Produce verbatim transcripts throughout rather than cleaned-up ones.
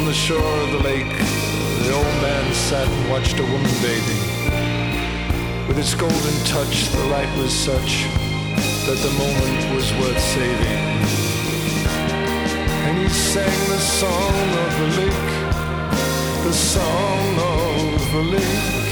the shore of the lake, the old man sat and watched a woman bathing. With its golden touch, the light was such that the moment was worth saving. And he sang the song of the lake, the song of the lake.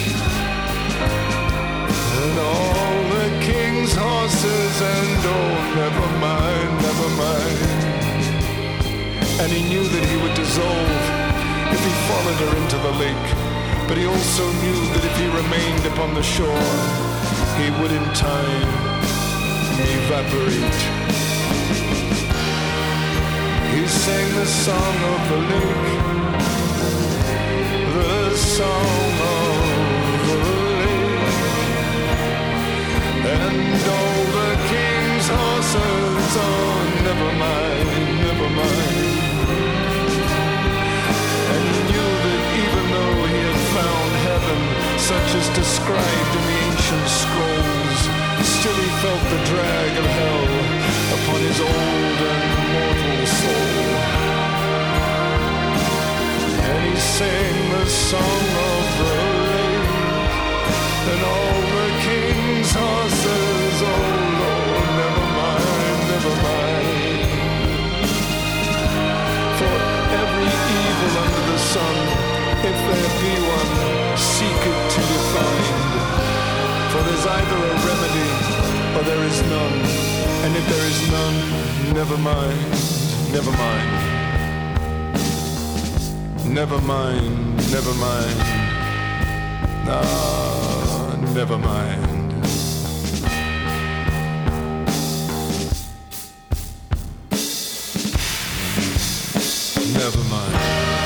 And all the king's horses and oh, never mind, never mind. And he knew that he would dissolve if he followed her into the lake. But he also knew that if he remained upon the shore, he would in time evaporate. He sang the song of the lake, the song of the lake. And all the king's horses, oh, never mind, never mind. And he knew that even though he had found heaven, such as described in the ancient scrolls, still he felt the drag of hell upon his old and mortal soul. And he sang the song of the lake, and all the king's horses, oh Lord, never mind, never mind. For every evil under the sun, if there be one, seek it till you find. For there's either a remedy or there is none. And if there is none, never mind, never mind. Never mind, never mind. Ah, never mind. Never mind.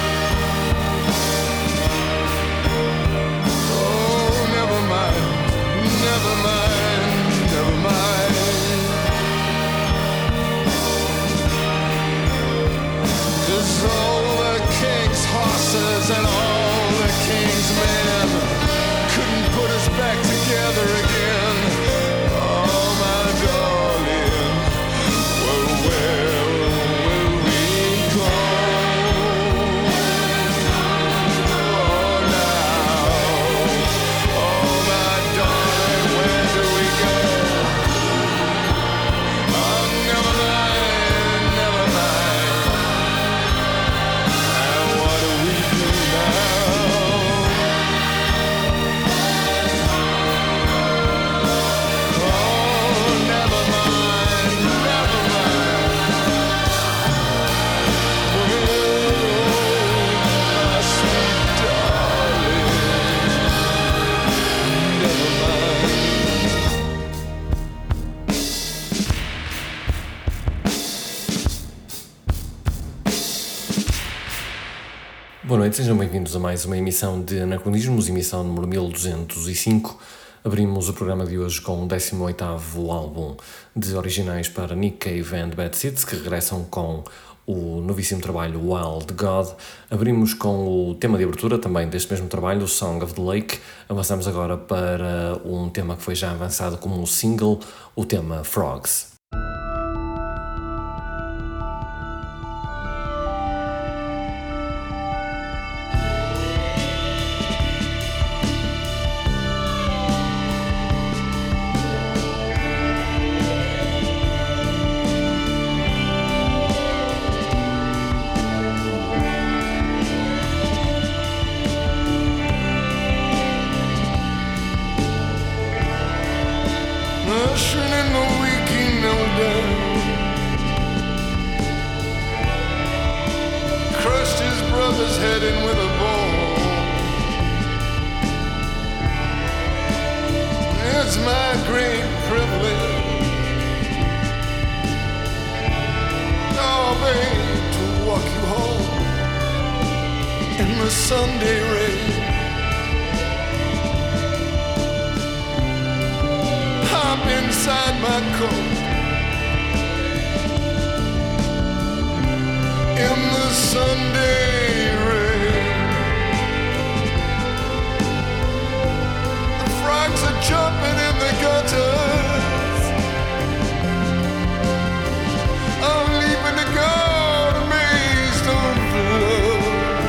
Oh, never mind, never mind, never mind. 'Cause all the king's horses and all the king's men couldn't put us back together again. Oh, my darling, well, where will we go? Oh, now, oh, my darling, where do we go? Oh, never mind, never mind. And what do we do now? Oh, never mind, never mind. Oh, my sweet darling, never mind. Boa noite, sejam bem-vindos a mais uma emissão de Anacronismos, emissão número mil duzentos e cinco. Abrimos o programa de hoje com o décimo oitavo álbum de originais para Nick Cave and Bad Seeds, que regressam com o novíssimo trabalho Wild God. Abrimos com o tema de abertura também deste mesmo trabalho, o Song of the Lake. Avançamos agora para um tema que foi já avançado como um single, o tema Frogs. Ushering in the weekend, no doubt. Crushed his brother's head in with a ball. It's my great privilege, oh babe, to walk you home in the Sunday rain. Hop inside my coat in the Sunday rain. The frogs are jumping in the gutters. I'm leaving to go to Maidstone Flood.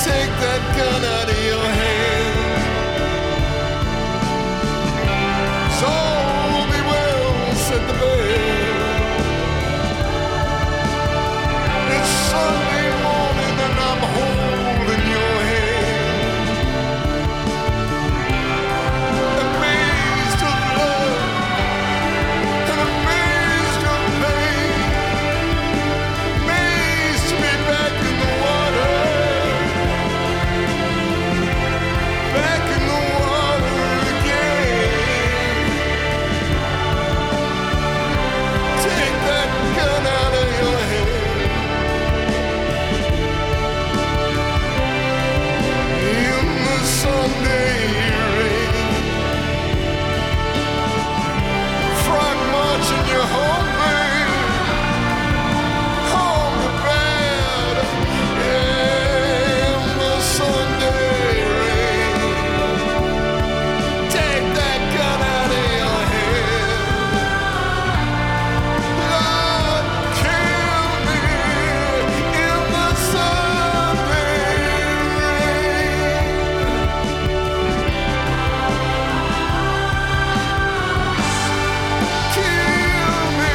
Take that gun out of your hand. So be well, said the bell. It's Sunday morning and I'm holding your hand. Amazed of love and amazed of pain. Amazed to be back in the water. Back in the water again. Take that gun out of your head. In the Sunday rain, frog marching you home, babe. Home to bed. In the Sunday rain. Take that gun out of your head. Lord, kill me in the Sunday rain. Kill me,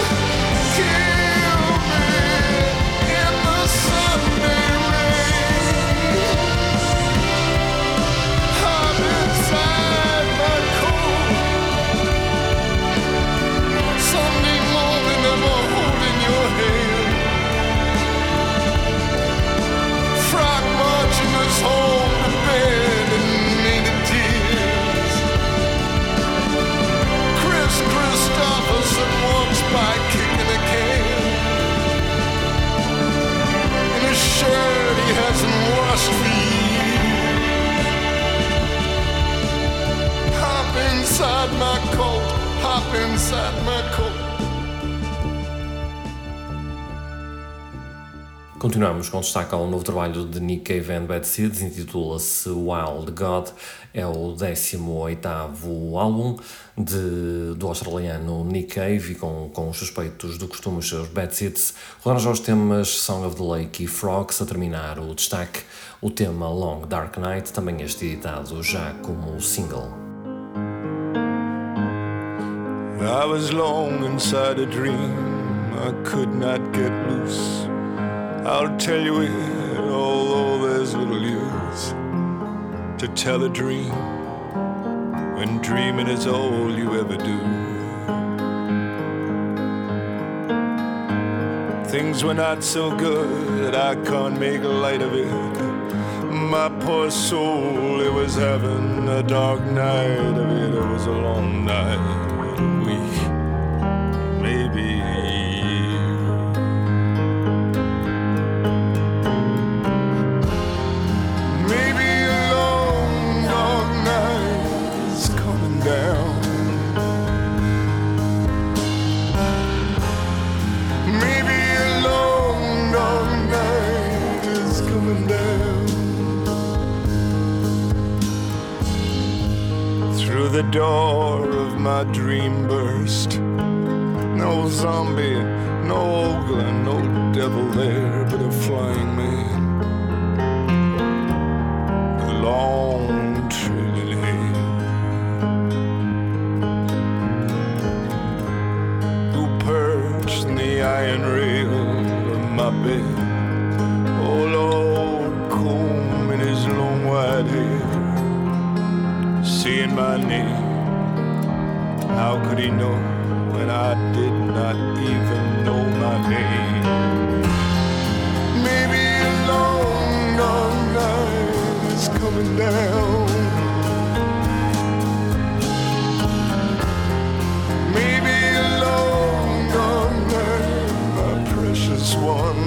kill me in the Sunday rain. I'm inside my coat. Sunday morning I'm holding your hand. Frog marching us home to bed and needed tears. Chris Christopherson walks by kicking a can. In a shirt he hasn't washed for years. Hop inside my coat, hop inside my coat. Continuamos com destaque ao novo trabalho de Nick Cave and Bad Seeds, intitula-se Wild God, é o décimo oitavo álbum de, do australiano Nick Cave e com, com os suspeitos do costume os seus Bad Seeds. Rodaram já os temas Song of the Lake e Frogs, a terminar o destaque, o tema Long Dark Night, também este editado já como single. I was long inside a dream I could not get loose. I'll tell you it, although there's little use to tell a dream when dreaming is all you ever do. Things were not so good, I can't make light of it. My poor soul, it was having a dark night of it. It was a long night, a week, maybe a year. Maybe a long, dark night is coming down. Maybe a long, dark night is coming down. Through the door of my dream burst. No zombie, no ogre, no devil there, but a flying man with long trailing hair, who perched in the iron rail of my bed. Oh Lord, comb in his long white hair, seeing my name. How could he know when I did not even know my name? Maybe a long, long night is coming down. Maybe a long, long night, my precious one.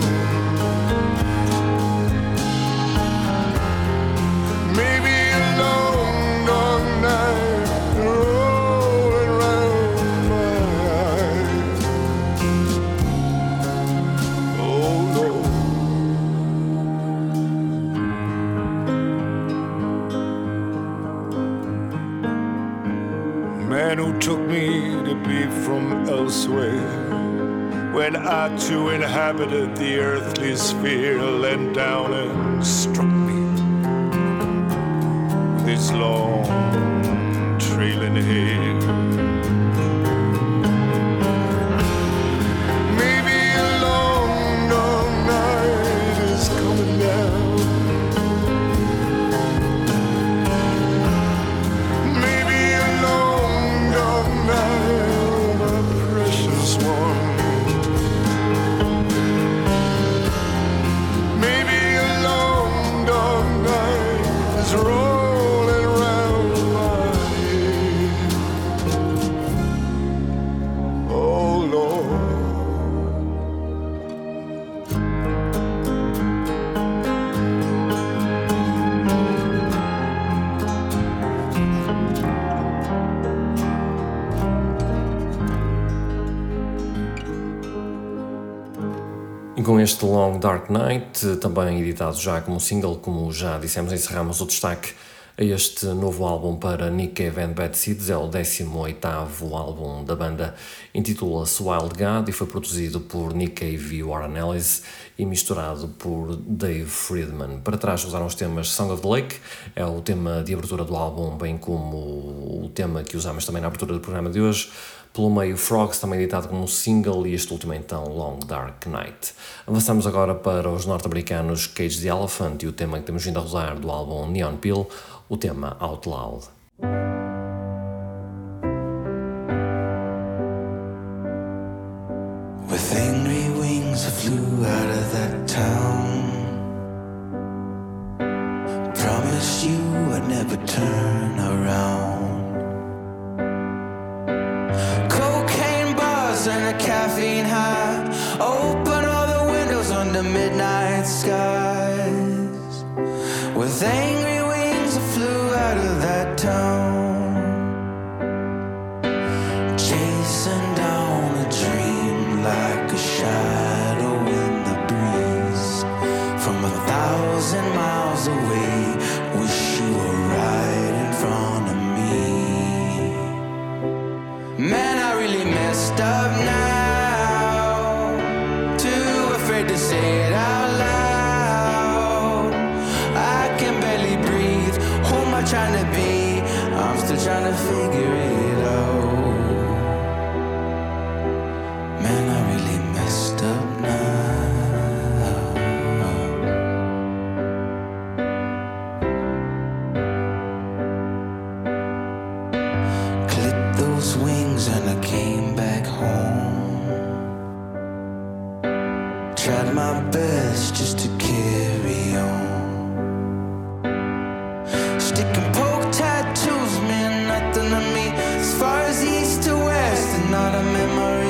Maybe a long, long night rolling round my eyes. Oh Lord. Man who took me to be from elsewhere, when I too inhabited the earthly sphere, leant down and struck me his long trailing hair. Maybe a long, long night is coming down. Maybe a long, long night, my precious one. Maybe a long, long night is rolling round my head. Oh Lord. E com este Long Dark Night, também editado já como single, como já dissemos, encerramos o destaque a este novo álbum para Nick Cave and Bad Seeds. É o décimo oitavo álbum da banda, intitula-se Wild God e foi produzido por Nick Cave e Warren Ellis e misturado por Dave Friedman. Para trás usaram os temas Song of the Lake, é o tema de abertura do álbum, bem como o tema que usamos também na abertura do programa de hoje. Pelo meio, Frogs, também editado como single, e este último então, Long Dark Night. Avançamos agora para os norte-americanos Cage the Elephant e o tema que temos vindo a rodar do álbum Neon Pill, o tema Out Loud. With angry wings I flew out of that town. Promised you I'd never turn around. Cocaine bars and a caffeine high. Open all the windows under midnight skies. With angry wings I flew out of that town. Chasing down a dream like a shadow in the breeze. From a thousand miles away, wish you were right in front of me. Man, I really messed up now. Too afraid to say it out loud. I can barely breathe. Who am I trying to be? I'm still trying to figure it out. Man, I really messed up now. Clipped those wings and I came back home. Tried my best just to carry on. Stick and poke tattoos mean nothing to me. As far as east to west and not a memory.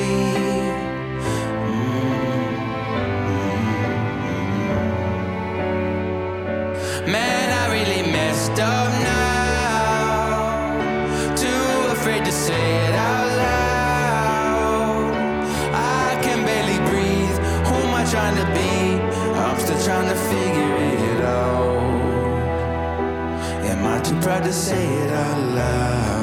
Man, I really messed up now. Too afraid to say it out loud. I can barely breathe. Who am I trying to be? I'm still trying to figure it out. Am I too proud to say it out loud?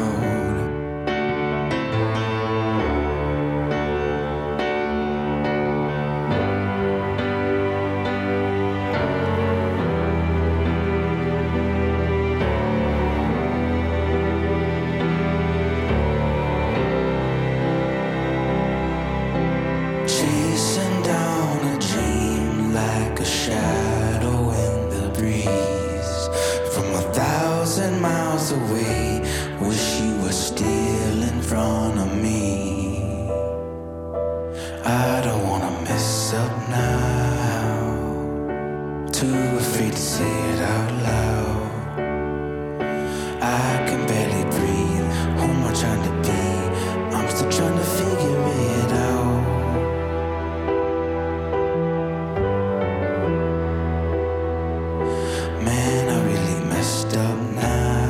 Chasing down a dream like a shadow in the breeze. From a thousand miles away, wish you were still in front of me. I don't wanna mess up now. Too afraid to say it out loud. I can barely breathe. Who am I trying to be? I'm still trying to figure it out. Man, I really messed up now.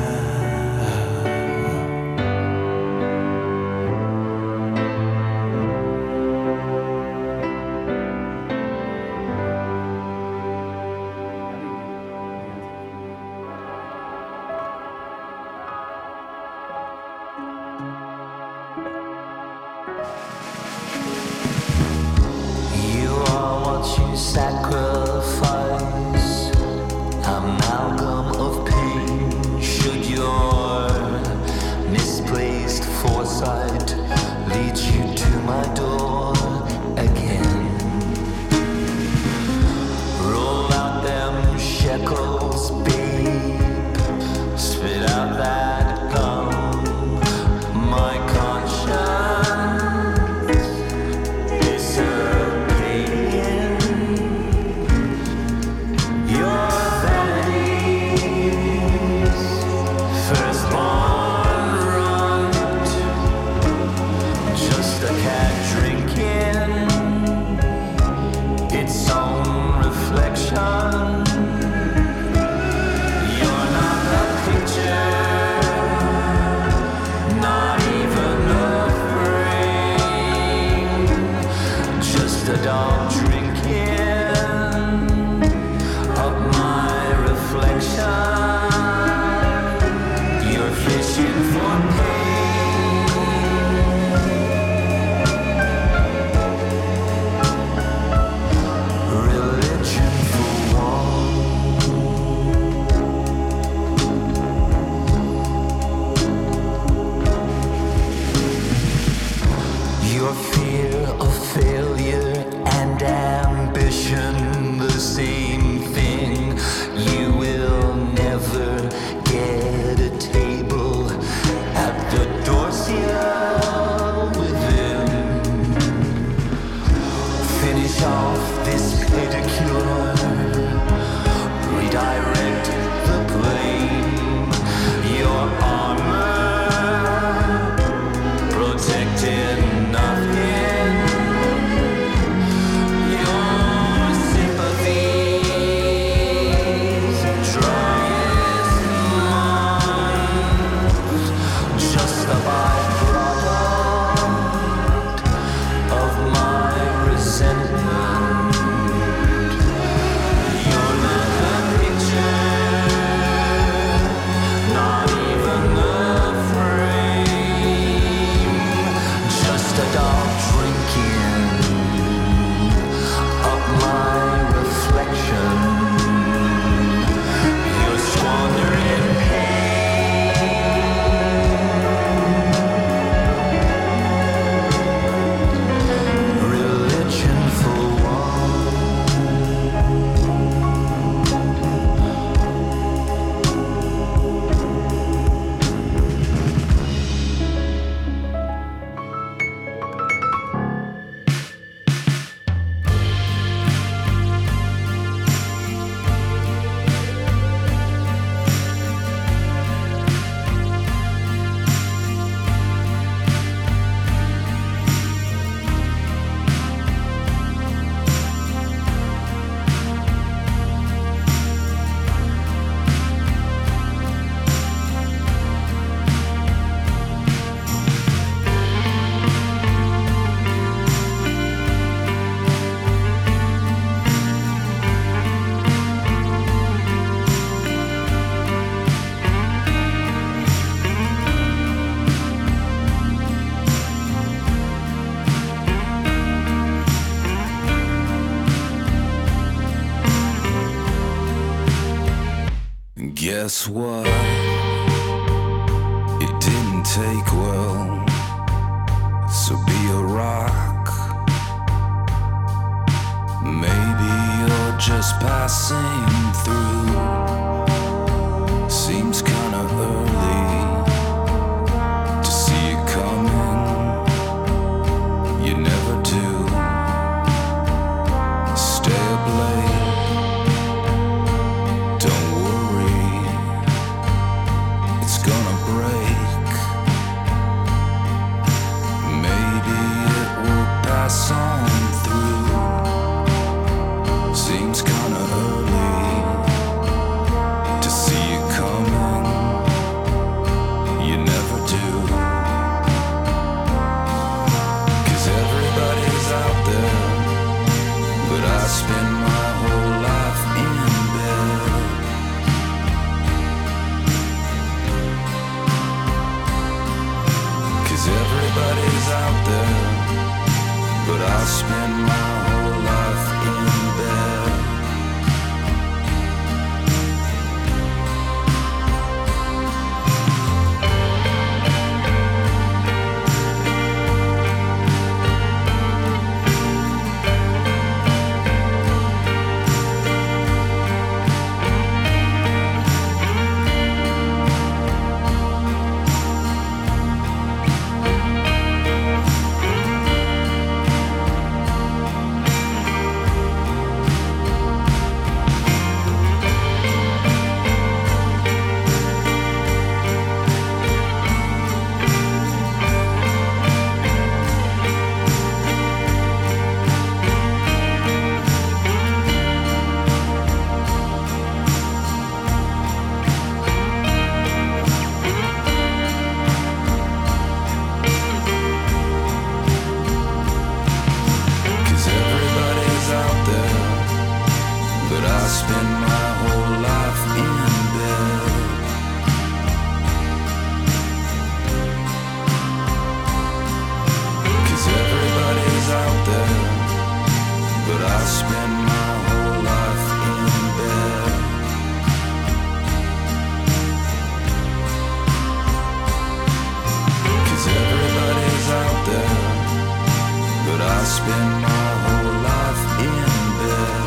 You are what you sacrifice. Amalgam of pain. Should Guess what? It didn't take well, so be a rock. Maybe you're just passing through. Seems kinda early to see it coming. You never do. Stay up late. Don't worry, it's gonna break. Maybe it will pass on through. Seems kinda early to see it coming. You never do. 'Cause everybody's out there, but I spend my whole life in bed. 'Cause everybody's out there, but I spend my whole life in bed. 'Cause everybody's out there, but I spend my whole life in bed. 'Cause everybody's out there, but I spend my whole life in bed. 'Cause everybody's out there, but I spend my whole life in bed.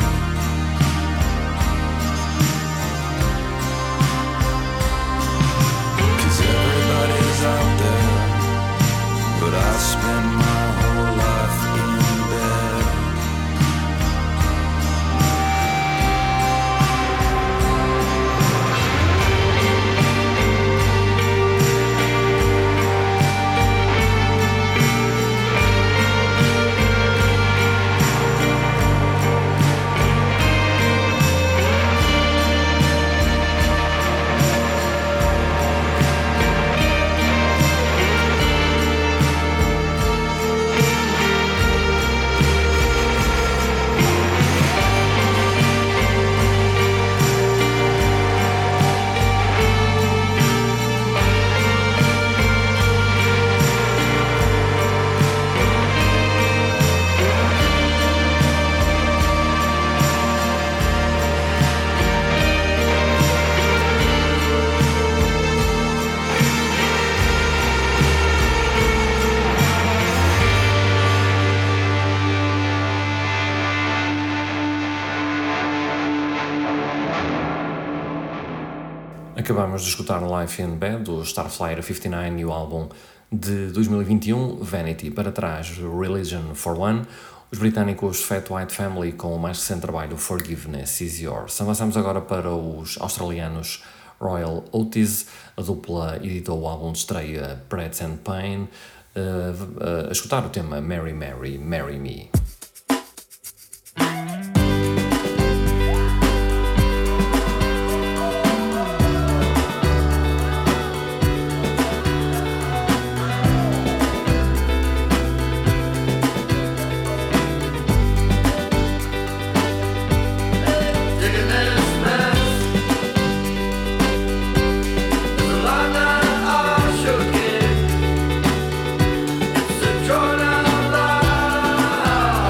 'Cause everybody's out there, but I spend my whole life in bed. Acabamos de escutar Life in Bed, do Starflyer cinquenta e nove e o álbum de dois mil e vinte e um, Vanity. Para trás, Religion for One, os britânicos Fat White Family com o mais recente trabalho Forgiveness Is Yours. Avançamos agora para os australianos Royal Otis. A dupla editou o álbum de estreia Breads and Pain, uh, uh, a escutar o tema Mary Mary, Marry Me. Drawn out line.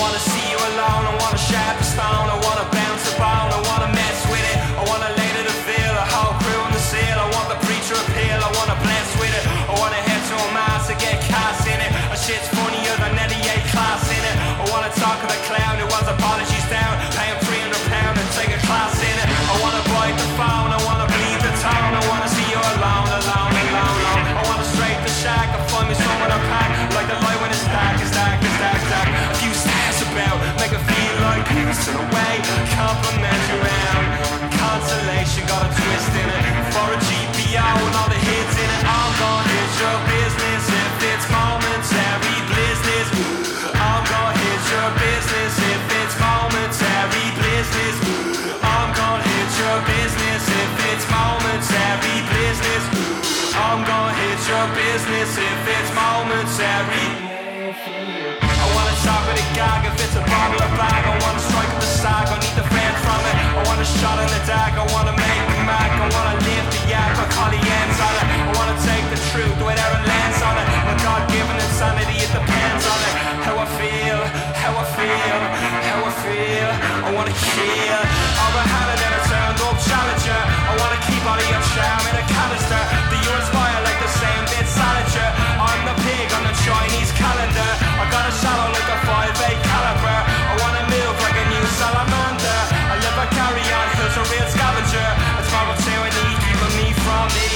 wanna see you alone, I wanna shatter the stone, I wanna bounce the bone, I wanna mess with it, I wanna lay to the veil, a whole crew in the seal, I want the preacher appeal, I wanna bless with it, I wanna head to a mass to get cast in it, a shit's funnier than any A class in it, I wanna talk to the clown who wants apologies down, pay him three hundred pounds and take a class in it, I wanna bite the phone, I wanna bleed the town, I wanna see you alone, alone, alone, alone, I wanna straight the shack, I find me somewhere to pack, like the light when it's dark, it's dark, it's dark, it's dark, a few stairs about, make it feel like peace in a way, compliment you round, consolation got a twist in it, for a G P O and all the hits in it, I'm gonna hit your business, if it's momentary business, I'm gonna hit your business, if it's momentary business, I'm gonna hit your business, if it's momentary business, I'm gonna hit your business, if it's momentary. I wanna talk with a gag if it's a bottle or bag, I wanna strike at the sack, I need the fans from it, I want a shot in the dark, I wanna make the mark, I wanna lift the yak, I call the ends on it, I wanna take the truth without a lens on it, my God-given insanity, it depends on it, how I feel, how I feel, how I feel, I wanna kill, all the hand and a turned up challenger, I wanna keep all of your charm in a canister, do you inspire like the same bit salager, I'm the pig on the Chinese calendar, I got a shadow like a five eight caliber, I wanna move like a new salamander, I live a carry on, who's a real scavenger, it's my tyranny keeping me from me.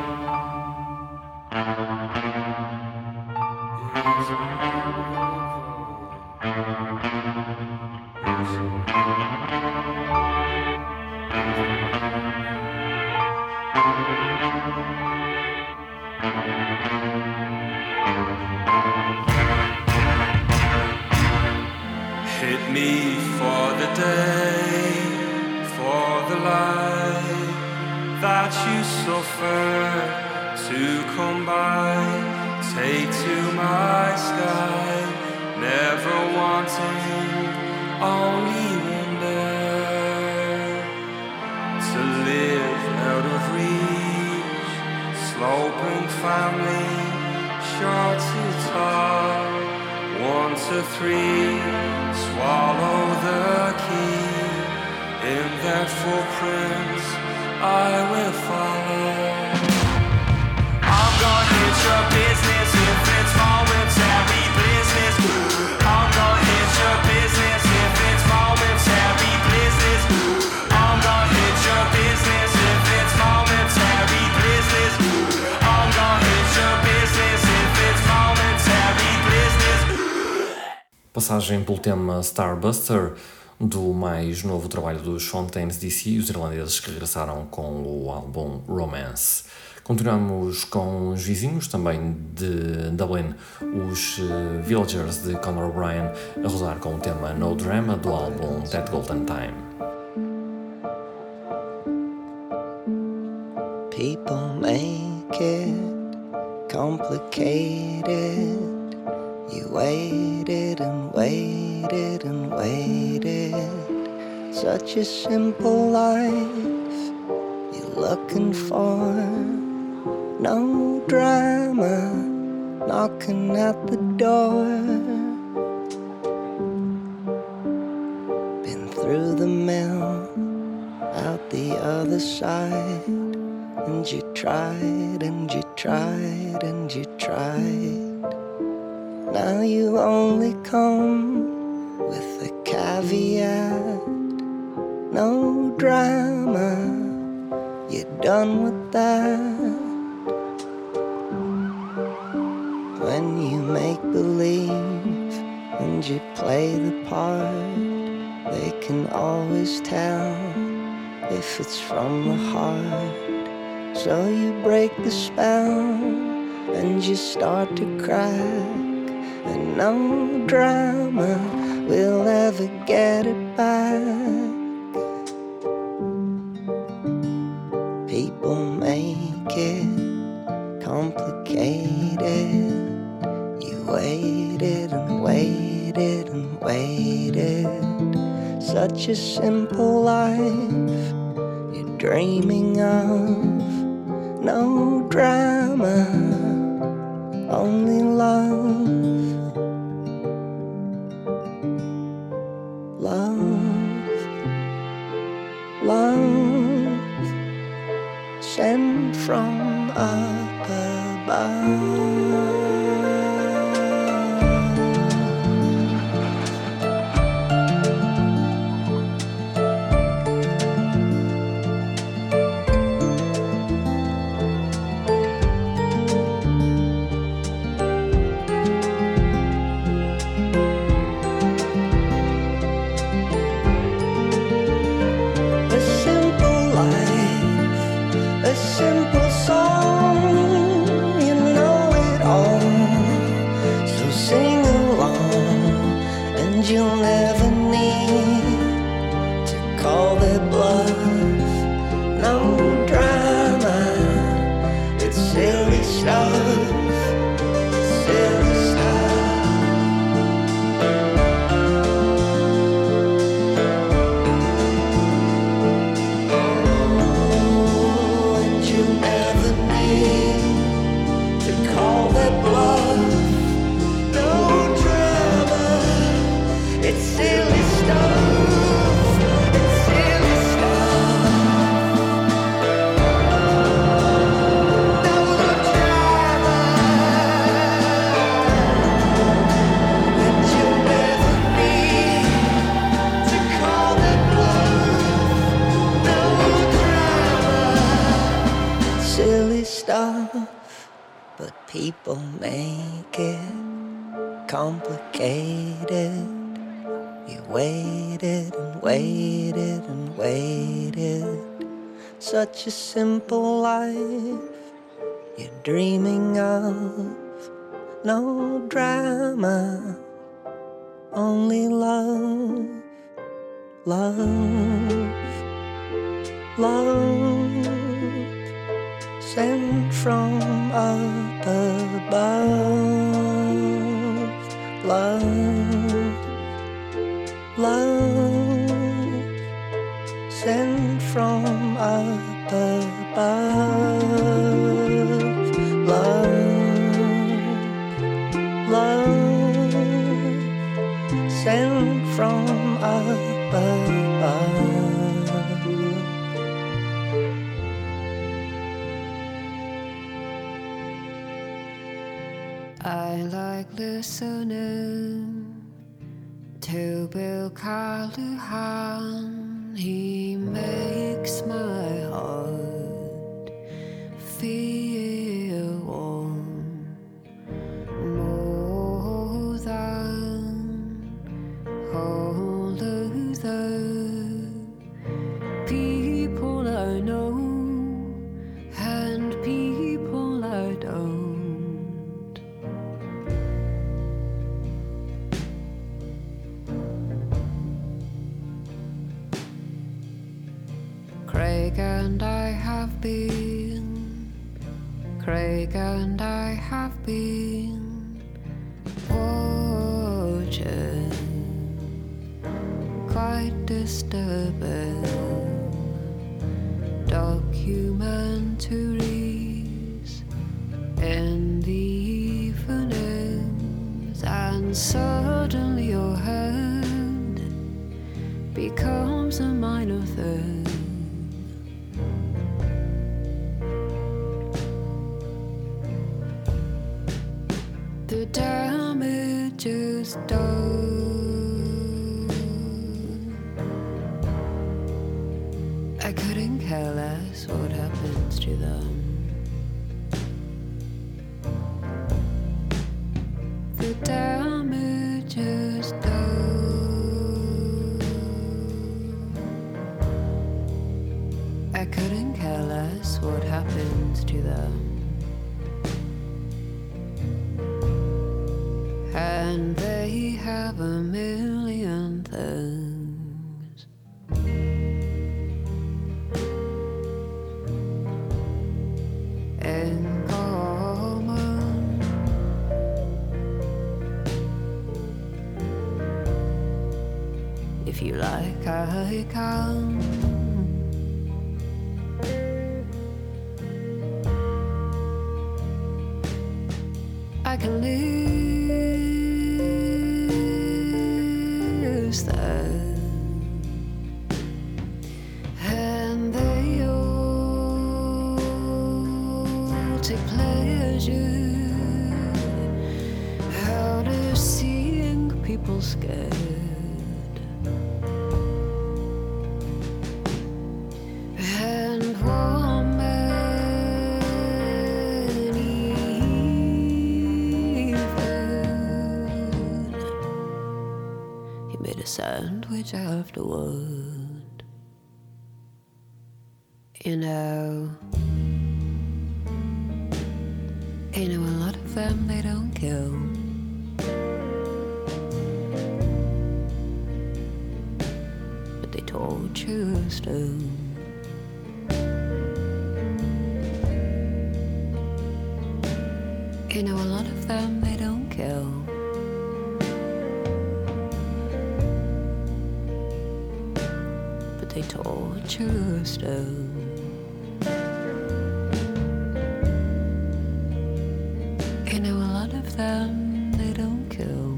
Hit me for the day, for the light that you suffer to come by. Take to my sky, never wanting, only wonder to live out of reach. Sloping family, short to tall, one to three. Swallow the key, in their footprints I will follow. I'm gonna hit your business if it's momentary business. I'm gonna hit your business if it's momentary business. I'm gonna hit your business if it's momentary business. I'm gonna hit your business if it's momentary business. Passagem pelo tema Starbuster, do mais novo trabalho dos Fontaines D C, os irlandeses que regressaram com o álbum Romance. Continuamos com os vizinhos, também de Dublin, os uh, Villagers de Conor O'Brien, a rodar com o tema No Drama do álbum That Golden Time. People make it complicated. You waited and waited and waited. Such a simple life you're looking for. No drama knocking at the door. Been through the mill, out the other side. And you tried and you tried and you tried. Now you only come with a caveat. No drama, you're done with that. When you make believe and you play the part, they can always tell if it's from the heart. So you break the spell and you start to crack. And no drama will ever get it back. People make it complicated. You waited and waited and waited. Such a simple life you're dreaming of. No drama, only love. sing along, and you'll never need to call their bluff. No drama, it's silly stuff, silly stuff. Oh, and you'll never need to call their bluff. No drama, it's silly stuff, it's silly stuff. No drama, and you'll never need to call their bluff. No drama, silly stuff. But people make it complicated. You waited and waited and waited. Such a simple life you're dreaming of. No drama, only love, love, love. Sent from up above. Love, love. Sent from up above. Love, love. Sent from up above. I like listening to Bill Callahan. He makes my heart feel warm more than all the people I know and people I don't. Craig and I have been, Craig and I have been watching quite disturbing documentaries in the evenings, and suddenly your hand becomes a minor thing. The damage is done. I couldn't care less what happens to them. The damage is done. I couldn't care less what happens to them. And they have a million things in common. If you like, I can. I can live them, and they all take pleasure out of seeing people scared, and one man even he made a sandwich afterward. You know, you know, a lot of them they don't kill. told you to. You know, a lot of them, they don't kill. But they torture still. You know, a lot of them, they don't kill.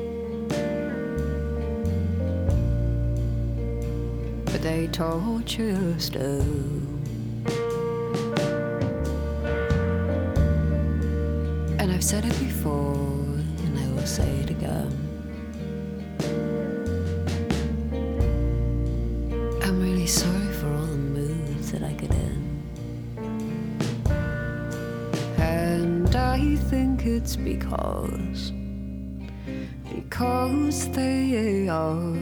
But they torture still. I've said it before, and I will say it again. I'm really sorry for all the moods that I get in. And I think it's because, because they are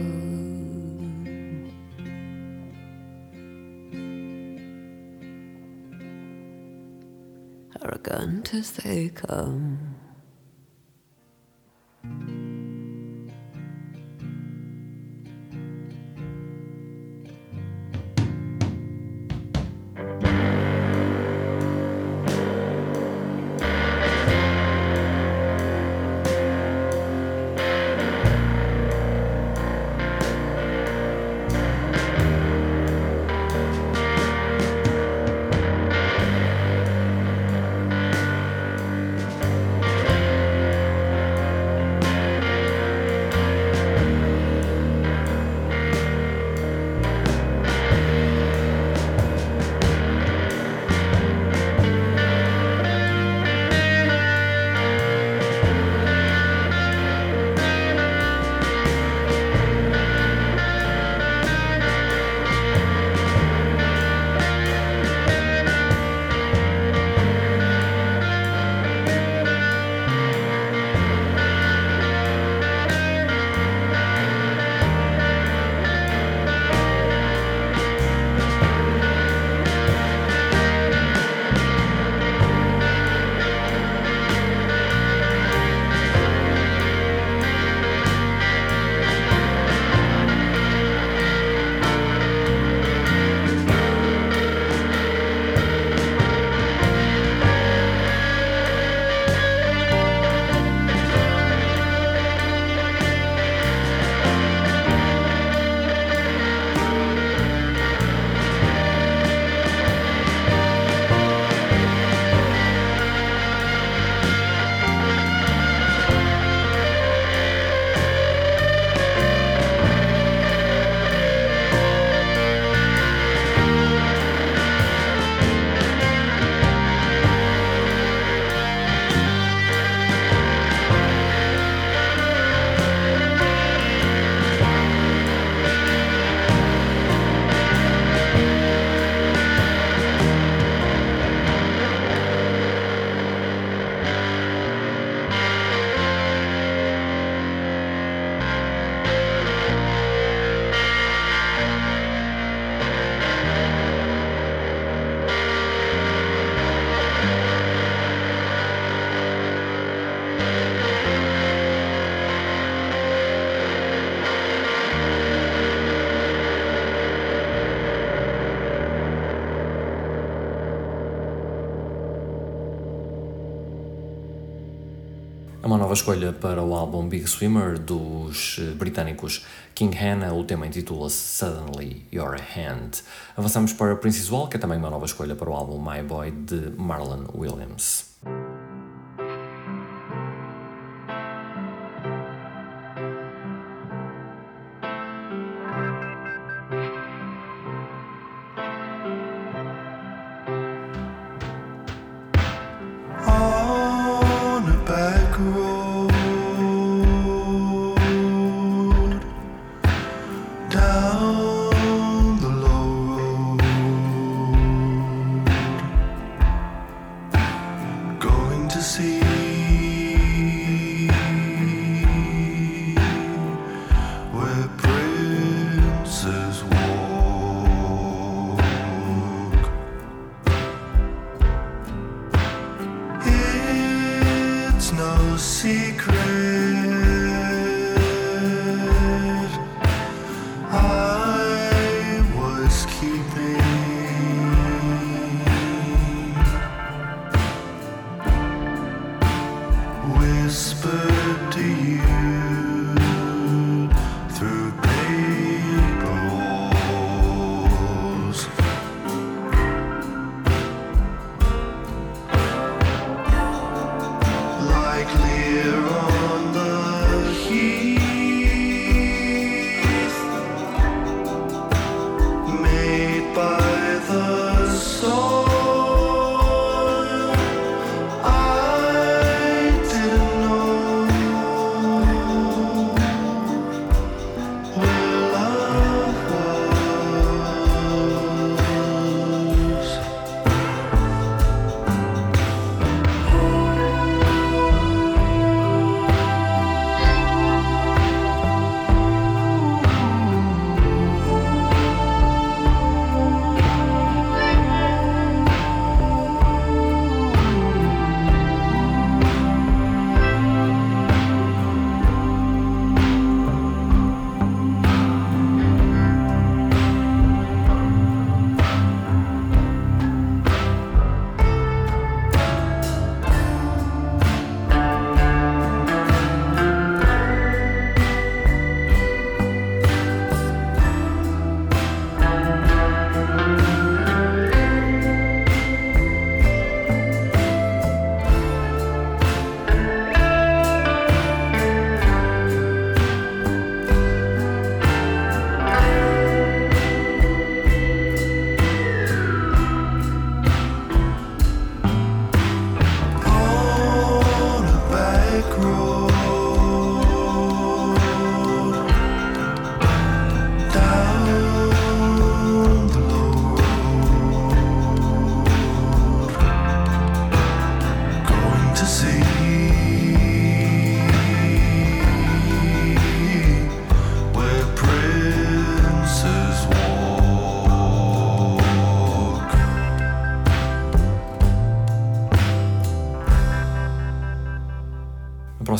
arrogant as they come. É uma nova escolha para o álbum Big Swimmer dos britânicos King Hannah. O tema intitula-se Suddenly Your Hand. Avançamos para Princess Wall, que é também uma nova escolha para o álbum My Boy de Marlon Williams.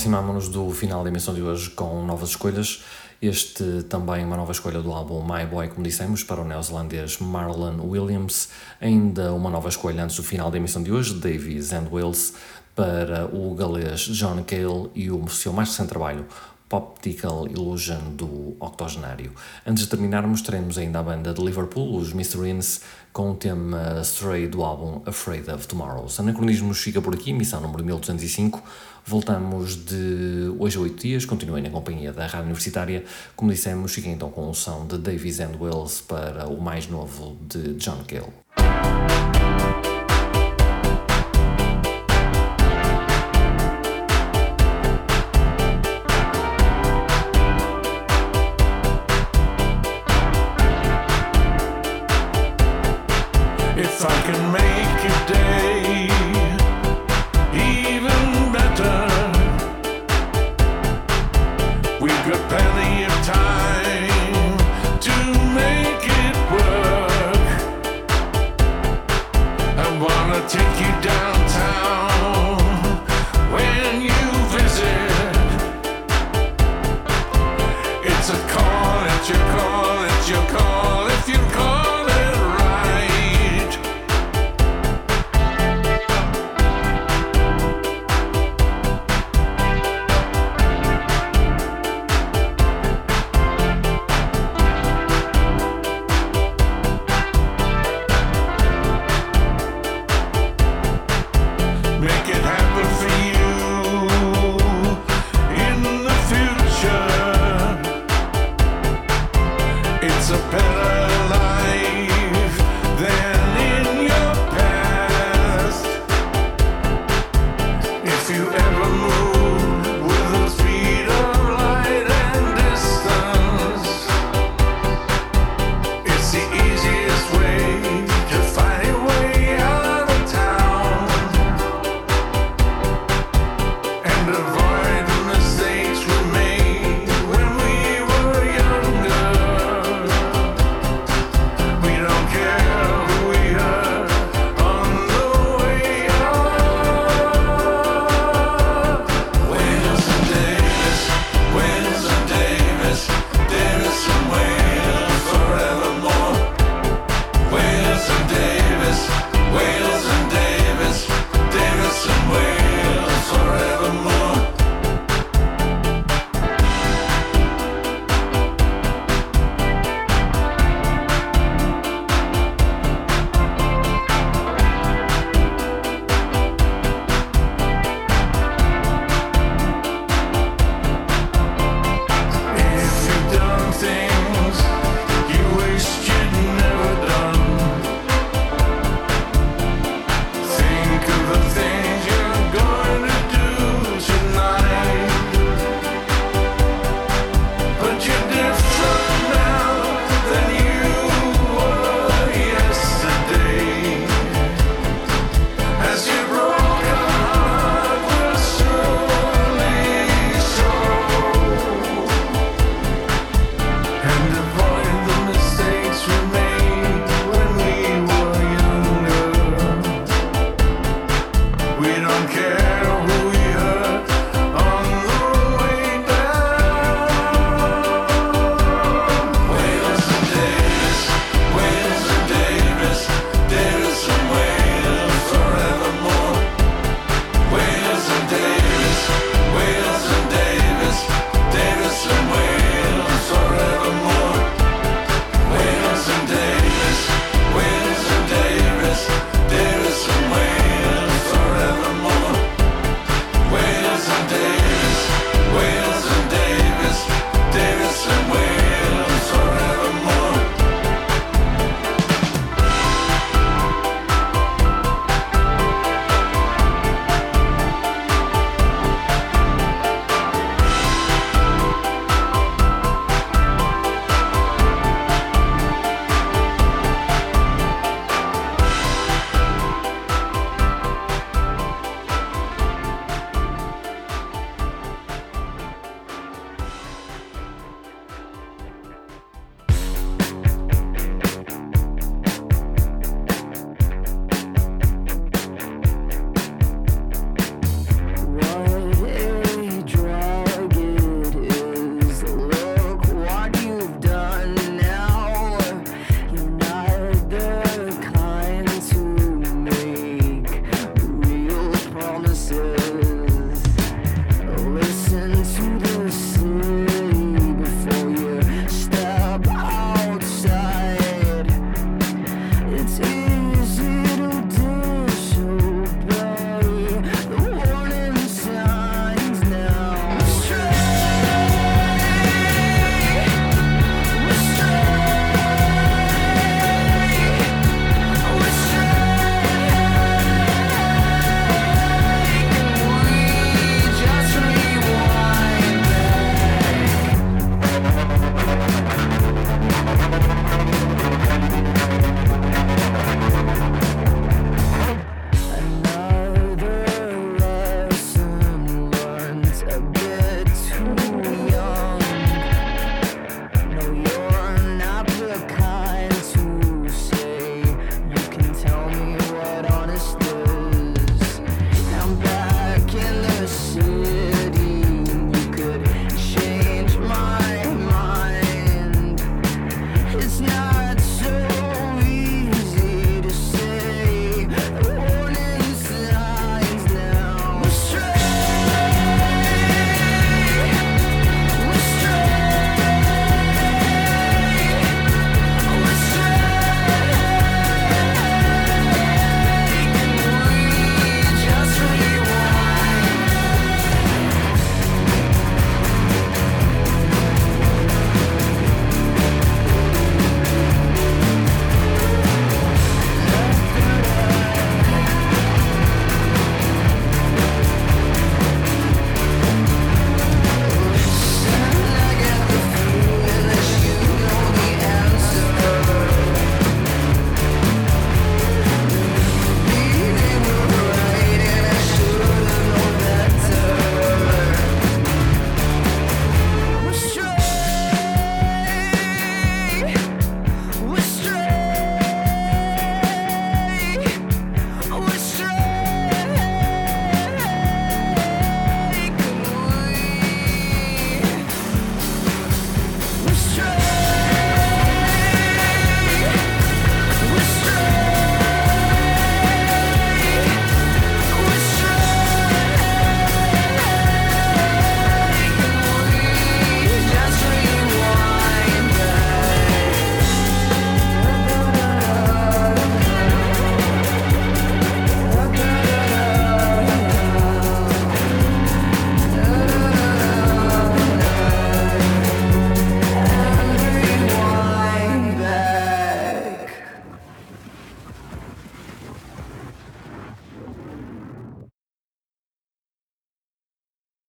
Aproximamos-nos do final da emissão de hoje com novas escolhas. Este também uma nova escolha do álbum My Boy, como dissemos, para o neozelandês Marlon Williams. Ainda uma nova escolha antes do final da emissão de hoje, Davies and Wills, para o galês John Cale e o seu mais recente trabalho, Poptical Illusion, do octogenário. Antes de terminarmos, teremos ainda a banda de Liverpool, os Mysterines, com o tema Stray do álbum Afraid of Tomorrow. Anacronismos fica por aqui, emissão número mil duzentos e cinco. Voltamos de hoje a oito dias, continuem na companhia da Rádio Universitária. Como dissemos, fiquem então com o som de Davies and Wills para o mais novo de John Cale. If I can make your day even better, we've got plenty of time to make it work. I wanna take you downtown when you visit. It's a call, it's your call, it's your call, if you call. get too